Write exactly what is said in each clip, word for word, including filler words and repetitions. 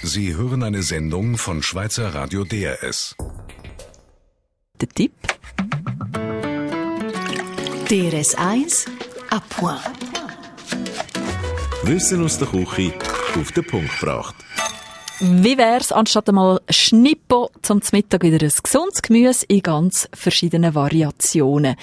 Sie hören eine Sendung von Schweizer Radio D R S. Der Tipp. D R S eins à point. Wissen aus der Küche auf den Punkt gebracht. Wie wär's, anstatt einmal Schnippo zum Mittag wieder ein gesundes Gemüse in ganz verschiedenen Variationen?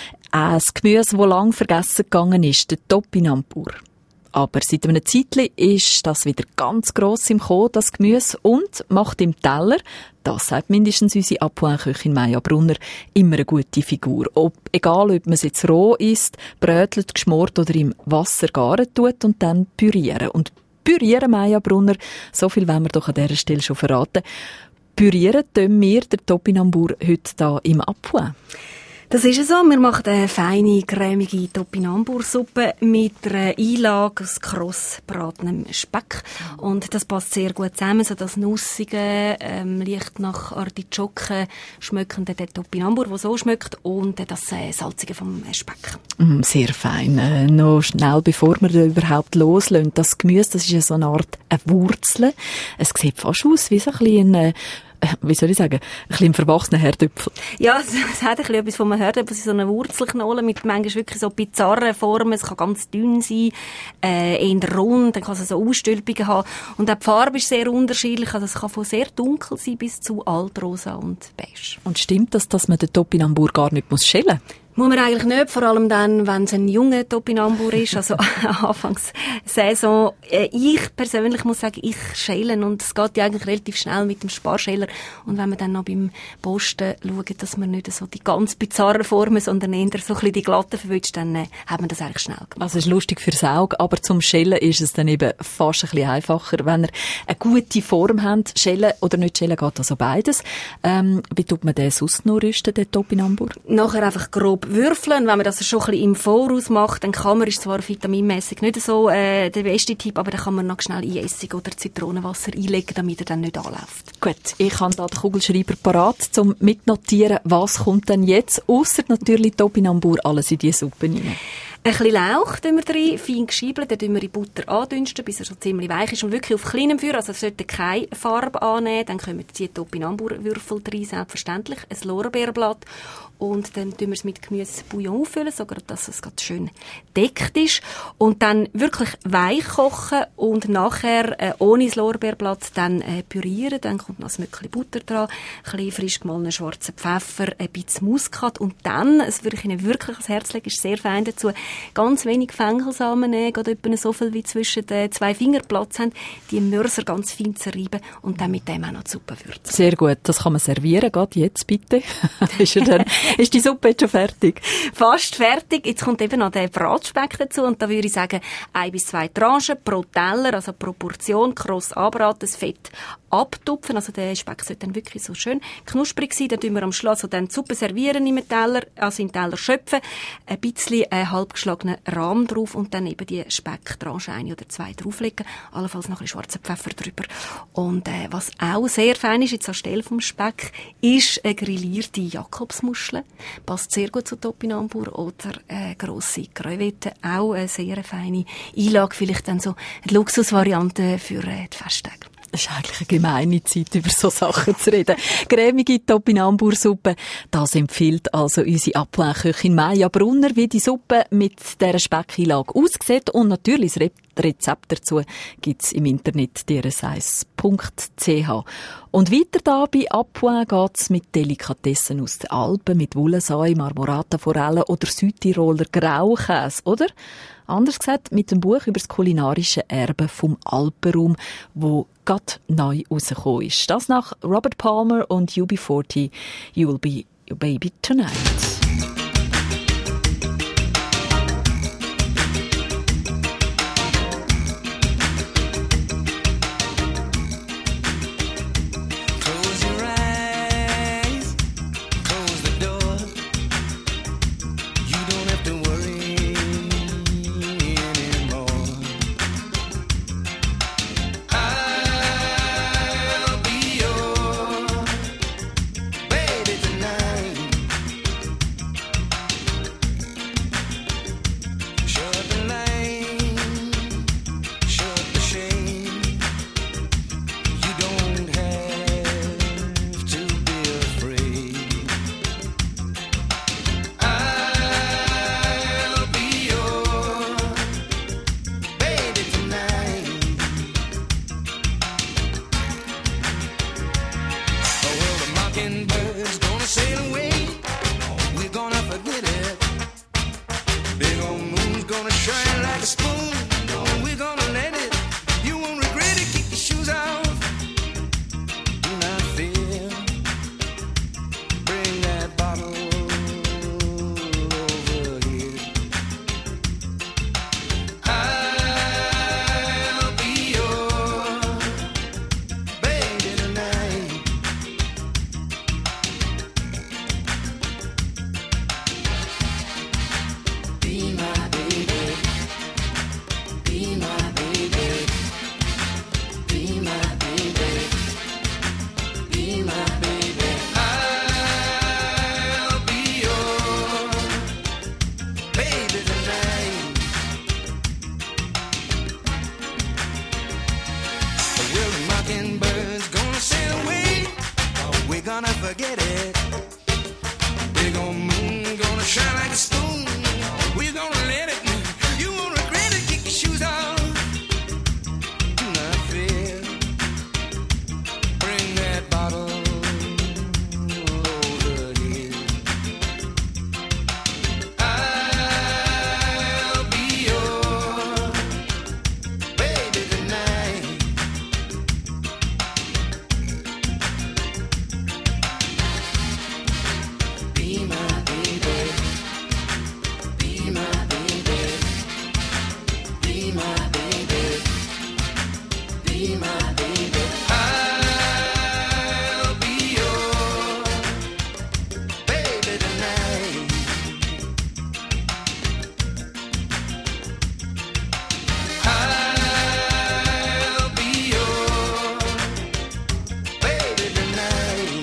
Ein Gemüse, das lang vergessen gegangen ist, der Topinambur. Aber seit einem Zeitchen ist das wieder ganz gross im Kommen, das Gemüse, und macht im Teller, das sagt mindestens unsere Appoint-Köchin Maja Brunner, immer eine gute Figur. Ob, egal, ob man es jetzt roh isst, brötelt, geschmort oder im Wasser garen tut und dann pürieren. Und pürieren, Maja Brunner, so viel wollen wir doch an dieser Stelle schon verraten. Pürieren tun wir den Topinambur heute hier im Appoint. Das ist es so. Wir machen eine feine, cremige Topinambur-Suppe mit einer Einlage aus kross gebratenem Speck. Und das passt sehr gut zusammen, so das nussige, ähm, leicht nach Artischocken schmeckende Topinambur, der so schmeckt, und das äh, salzige vom Speck. Mm, sehr fein. Äh, noch schnell, bevor wir da überhaupt loslösen. Das Gemüse, das ist ja so eine Art eine Wurzel. Es sieht fast aus wie so ein bisschen äh, wie soll ich sagen, ein bisschen verwachsener Herdöpfel. Ja, es, es hat ein bisschen etwas von einem Herdöpfel, so eine Wurzelknolle mit manchmal wirklich so bizarren Formen. Es kann ganz dünn sein, äh, eher rund, dann kann es so Ausstülpungen haben. Und auch die Farbe ist sehr unterschiedlich, also es kann von sehr dunkel sein bis zu altrosa und beige. Und stimmt das, dass man den Topinambur gar nicht muss schälen muss? Muss man eigentlich nicht, vor allem dann, wenn es ein junger Topinambur ist, also anfangs Saison. Ich persönlich muss sagen, ich schälen, und es geht ja eigentlich relativ schnell mit dem Sparschäler. Und wenn wir dann noch beim Posten schauen, dass man nicht so die ganz bizarren Formen, sondern eher so ein bisschen die glatten verwünscht, dann äh, hat man das eigentlich schnell gemacht. Also es ist lustig fürs Auge, aber zum Schälen ist es dann eben fast ein bisschen einfacher. Wenn ihr eine gute Form habt, schälen oder nicht schälen, geht also beides. Ähm, wie tut man den sonst noch rüsten, den Topinambur? Nachher einfach grob würfeln. Wenn man das schon ein bisschen im Voraus macht, dann kann man, ist zwar vitaminmässig nicht so äh, der beste Tipp, aber dann kann man noch schnell Essig oder Zitronenwasser einlegen, damit er dann nicht anläuft. Gut, ich habe da den Kugelschreiber parat, zum mitnotieren, was kommt denn jetzt, ausser natürlich Topinambur, alles in die Suppe rein. Ein bisschen Lauch tun wir rein, fein geschiebelt, dann tun wir in Butter andünsten, bis er so ziemlich weich ist und wirklich auf kleinem Feuer, also es sollte keine Farbe annehmen, dann können wir die Topinambur-Würfel rein, selbstverständlich, ein Lorbeerblatt, und dann tun wir es mit Gemüsebouillon auffüllen, so dass es ganz schön deckt ist, und dann wirklich weich kochen und nachher äh, ohne das Lorbeerblatt dann äh, pürieren, dann kommt noch ein Mückchen Butter dran, ein bisschen frisch gemahlenen schwarzen Pfeffer, ein bisschen Muskat, und dann, es würde ich Ihnen wirklich ans Herz legen, ist sehr fein dazu, ganz wenig Fenchelsamen nehmen, gerade etwa so viel wie zwischen den zwei Fingern Platz haben, die Mörser ganz fein zerreiben und dann mit dem auch noch die Suppe würzen. Sehr gut, das kann man servieren, gerade jetzt bitte. ist, er dann, ist die Suppe jetzt schon fertig? Fast fertig, jetzt kommt eben noch der Bratspeck dazu, und da würde ich sagen, ein bis zwei Tranchen pro Teller, also pro Portion, kross anbraten, das Fett abtupfen, also der Speck sollte dann wirklich so schön knusprig sein, dann tun wir am Schluss so dann die Suppe servieren im Teller, also in den Teller schöpfen, ein bisschen äh, halb geschlagenen Rahm drauf und dann eben die Specktranche, eine oder zwei drauflegen, allenfalls noch ein bisschen schwarzen Pfeffer drüber. Und äh, was auch sehr fein ist, jetzt anstelle vom Speck, ist eine grillierte Jakobsmuschel. Passt sehr gut zu Topinambur oder äh, grosse Krevette, auch eine sehr feine Einlage, vielleicht dann so eine Luxusvariante für äh, die Festtage. Es ist eigentlich eine gemeine Zeit, über so Sachen zu reden. Cremige Topinambur-Suppe, das empfiehlt also unsere Appoint-Köchin Maja Brunner, wie die Suppe mit dieser Speckeinlage aussieht. Und natürlich das Rezept dazu gibt's im Internet d r s eins punkt c h. Und weiter da bei Appoint geht's mit Delikatessen aus den Alpen, mit Wollensee, Marmorata-Forellen oder Südtiroler Graukäse, oder? Anders gesagt, mit dem Buch über das kulinarische Erbe vom Alpenraum, wo gerade neu rausgekommen ist. Das nach Robert Palmer und U B vierzig, You Will Be Your Baby Tonight. mockingbird's gonna sail away. We're gonna forget it. Big old moon gonna shine like a spoon. We're gonna let it. You won't regret it. Kick your shoes off. Not fear. Bring that bottle over here. I'll be your baby tonight. Be my baby. Be my baby. Be my baby. Be my baby. I'll be your baby tonight. I'll be your baby tonight.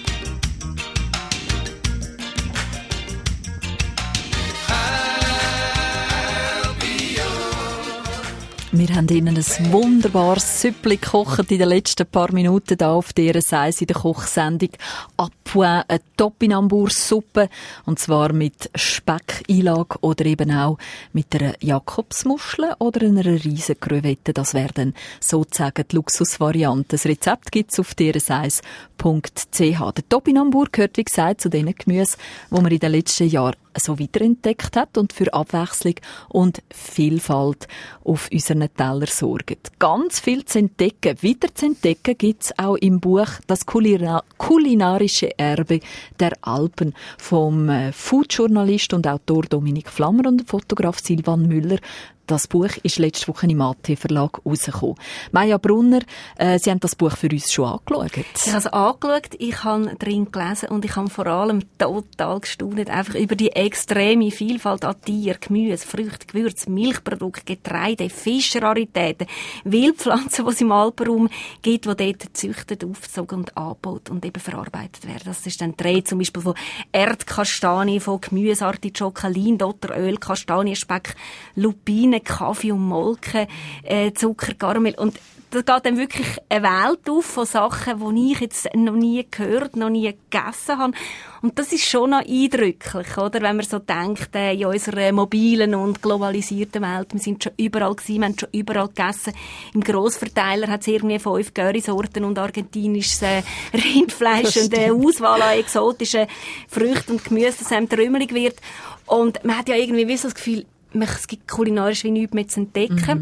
I'll be your. Wir haben Ihnen ein wunderbares Süppli gekocht in den letzten paar Minuten hier auf D R S eins in der Kochsendung «À point», eine Topinambur-Suppe, und zwar mit Speckeinlage oder eben auch mit einer Jakobsmuschel oder einer riesen Crevette. Das wäre dann sozusagen die Luxusvariante. Das Rezept gibt es auf d r s eins punkt c h. Der Topinambur gehört, wie gesagt, zu den Gemüsen, die man in den letzten Jahren so wiederentdeckt hat und für Abwechslung und Vielfalt auf unseren Teller sorgt. Ganz viel zu entdecken, weiter zu entdecken gibt es auch im Buch «Das Kulina- kulinarische Erbe der Alpen» vom äh, Foodjournalist und Autor Dominik Flammer und dem Fotograf Silvan Müller. Das Buch ist letzte Woche im A T Verlag rausgekommen. Maja Brunner, äh, Sie haben das Buch für uns schon angeschaut. Ich habe es angeschaut, ich habe drin gelesen und ich habe vor allem total gestaunt, einfach über die extreme Vielfalt an Tier, Gemüse, Früchte, Gewürze, Milchprodukte, Getreide, Fischraritäten, Wildpflanzen, die es im Alpenraum gibt, die dort gezüchtet, aufgezogen und angebaut und eben verarbeitet werden. Das ist dann die Rede zum Beispiel von Erdkastanie, von Gemüseartischocken, Lindotteröl, Kastanienspeck, Lupinen, Kaffee und Molke, äh, Zucker, Karamell. Und da geht dann wirklich eine Welt auf von Sachen, die ich jetzt noch nie gehört, noch nie gegessen habe. Und das ist schon noch eindrücklich, oder? Wenn man so denkt, äh, in unserer mobilen und globalisierten Welt, wir sind schon überall gewesen, wir haben schon überall gegessen. Im Grossverteiler hat es irgendwie fünf Currysorten und argentinisches äh, Rindfleisch und eine Auswahl an exotischen Früchten und Gemüse, das einem trümmelig wird. Und man hat ja irgendwie wie so das Gefühl, es gibt kulinarisch wie nichts mehr zu entdecken. Mhm.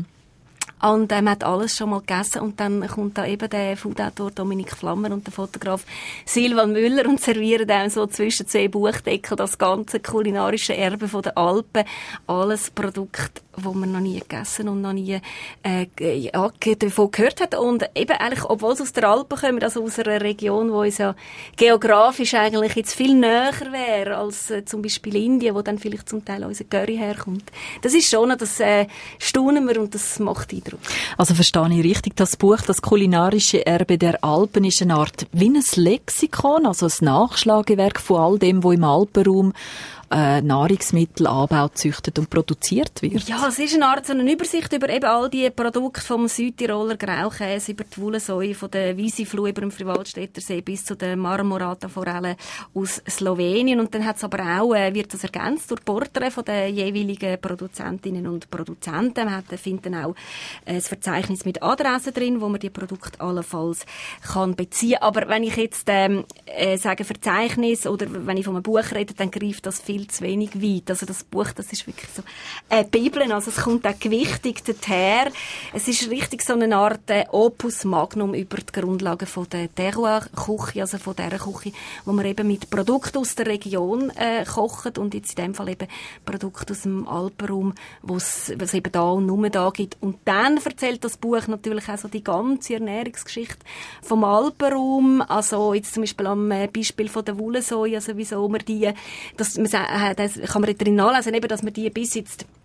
Und äh, man hat alles schon mal gegessen und dann kommt da eben der Foodautor Dominik Flammer und der Fotograf Silvan Müller und servieren dann so zwischen zwei Buchdeckel das ganze kulinarische Erbe von der Alpen. Alles Produkte, wo man noch nie gegessen und noch nie äh, ja, davon gehört hat. Und eben eigentlich, obwohl es aus der Alpen kommt, also aus einer Region, wo uns ja geografisch eigentlich jetzt viel näher wäre als äh, zum Beispiel Indien, wo dann vielleicht zum Teil unser Curry herkommt. Das ist schon, das äh, staunen wir und das macht Eindruck. Also verstehe ich richtig, das Buch «Das kulinarische Erbe der Alpen» ist eine Art wie ein Lexikon, also ein Nachschlagewerk von all dem, was im Alpenraum äh, Nahrungsmittel anbaut, züchtet und produziert wird. Ja, es ist eine Art so eine Übersicht über eben all die Produkte vom Südtiroler Graukäse über die Wollensoi, von der Wiesifluh über den Friwaldstätter See bis zu den Marmorata-Forellen aus Slowenien. Und dann hat es aber auch, äh, wird das ergänzt durch Porträts von den jeweiligen Produzentinnen und Produzenten. Man hat, findet dann auch äh, ein Verzeichnis mit Adressen drin, wo man die Produkte allenfalls kann beziehen. Aber wenn ich jetzt ähm, äh, sage Verzeichnis oder wenn ich von einem Buch rede, dann greift das viel zu wenig weit. Also das Buch, das ist wirklich so eine Bibel, also es kommt auch gewichtig daher. Es ist richtig so eine Art äh, Opus Magnum über die Grundlagen von der Terroir-Küche, also von dieser Küche, wo man eben mit Produkten aus der Region äh, kocht und jetzt in dem Fall eben Produkte aus dem Alpenraum, was es eben da und nur da gibt. Und dann erzählt das Buch natürlich auch so die ganze Ernährungsgeschichte vom Alpenraum, also jetzt zum Beispiel am Beispiel von der Wollensoi, also wieso man die, das, man, das kann man drin nachlesen, eben, dass man die bis jetzt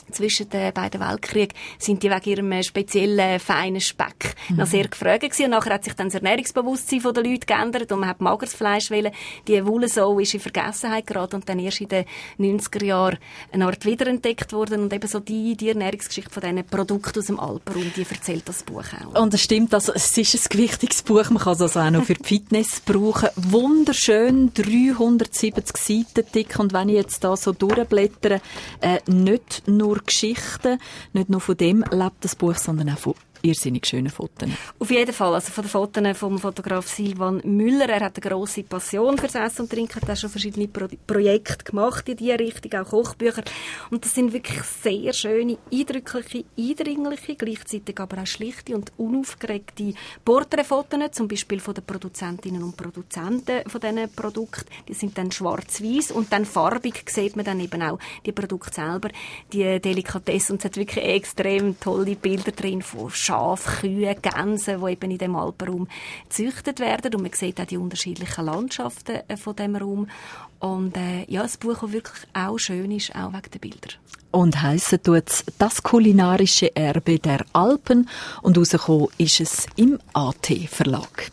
zwischen den beiden Weltkriegen sind die wegen ihrem speziellen, feinen Speck mhm. noch sehr gefragt gewesen. Und nachher hat sich dann das Ernährungsbewusstsein der Leute geändert und man hat mageres Fleisch wählen. Die Wollensau ist in Vergessenheit geraten und dann erst in den neunziger Jahren eine Art wiederentdeckt worden. Und eben so die, die Ernährungsgeschichte von diesen Produkten aus dem Alpenraum, die erzählt das Buch auch. Und es stimmt, also es ist ein gewichtiges Buch. Man kann es also auch noch für die Fitness brauchen. Wunderschön, dreihundertsiebzig Seiten dick. Und wenn ich jetzt da so durchblättere, äh, nicht nur Geschichten, nicht nur von dem lebt das Buch, sondern auch von irrsinnig schöne Fotos. Auf jeden Fall, also von den Fotos vom Fotograf Silvan Müller. Er hat eine grosse Passion fürs Essen und Trinken, hat auch schon verschiedene Pro- Projekte gemacht in diese Richtung, auch Kochbücher. Und das sind wirklich sehr schöne, eindrückliche, eindringliche, gleichzeitig aber auch schlichte und unaufgeregte Porträtfotos, zum Beispiel von den Produzentinnen und Produzenten von diesen Produkten. Die sind dann schwarz-weiß und dann farbig sieht man dann eben auch die Produkte selber, die Delikatesse. Und es hat wirklich extrem tolle Bilder drin von Schafe, Kühe, Gänse, die eben in dem Alpenraum gezüchtet werden. Und man sieht auch die unterschiedlichen Landschaften von dem Raum. Und äh, ja, ein Buch, das wirklich auch schön ist, auch wegen der Bilder. Und heissen tut's «Das kulinarische Erbe der Alpen» und rausgekommen ist es im A T Verlag.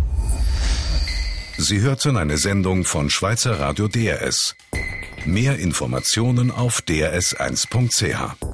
Sie hörten eine Sendung von Schweizer Radio D R S. Mehr Informationen auf d r s eins punkt c h.